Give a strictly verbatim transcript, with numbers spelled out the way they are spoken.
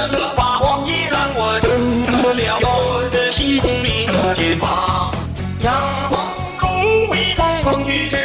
了发光，已让我挣脱了有着气功里的肩膀。阳光中微在风雨之